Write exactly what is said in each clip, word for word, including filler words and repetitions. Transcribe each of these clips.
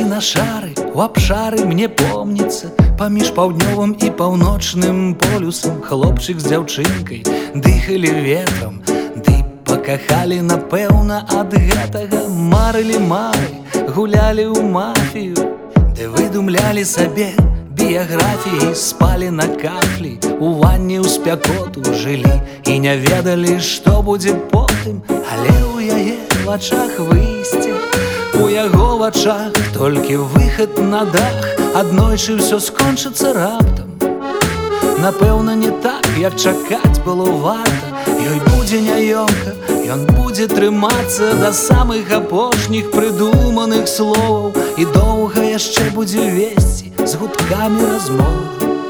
на шары, у абшары, мне помніцца, паміж паўднёвым і паўночным полюсам хлопчык з дзяўчынкай дыхалі ветрам, ды пакахалі, напэўна, ад гэтага марылі мары, гулялі ў мафію, ды выдумлялі сабе біяграфіі, спалі на кафлі, у ванне ў спякоту жылі і не ведалі, што будзе потым, але ў яе вачах выйсце, у яго вачах толькі выхад на дах, аднойчы ўсё скончыцца раптам. Напэўна, не так, як чакаць было варта, ёй будзе няёмка, ён будзе трымацца да самых апошніх прыдуманых словаў і доўга яшчэ будзе весці з гудкамі размову.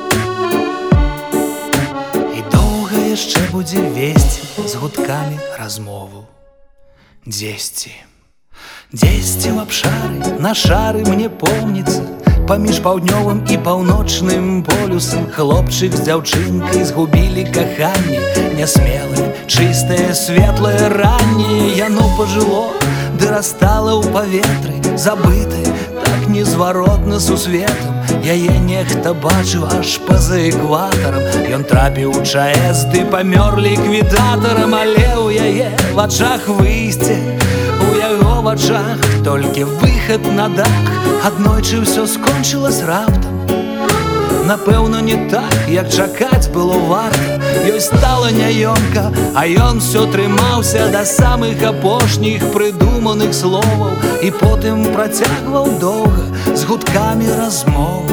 І доўга яшчэ будзе весці з гудкамі размову. Дзесьці, дзесьці ў абшары, на шары, мне помніцца, паміж паўднёвым і паўночным полюсам хлопчык з дзяўчынкай згубілі каханне, нясмелае, чыстае, светлае ранняе, яно пажыло, ды растала ў паветры, забытае, так незваротна сусветам. Яе нехта бачыў аж па-за экватарам, ён трапіў у ЧАЭС, ды памёр ліквідатарам, але ў яе вачах выйсце, у яго вачах толькі выхад на дах, аднойчы ўсё скончылась раптам. Напэўна, не так, як чакаць было варта, ёй стала няёмка, а ён усё трымаўся да самых апошніх прыдуманых словаў і потым працягваў доўга з гудкамі размову.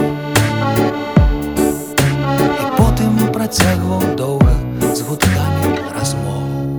І потым працягваў доўга з гудкамі размову.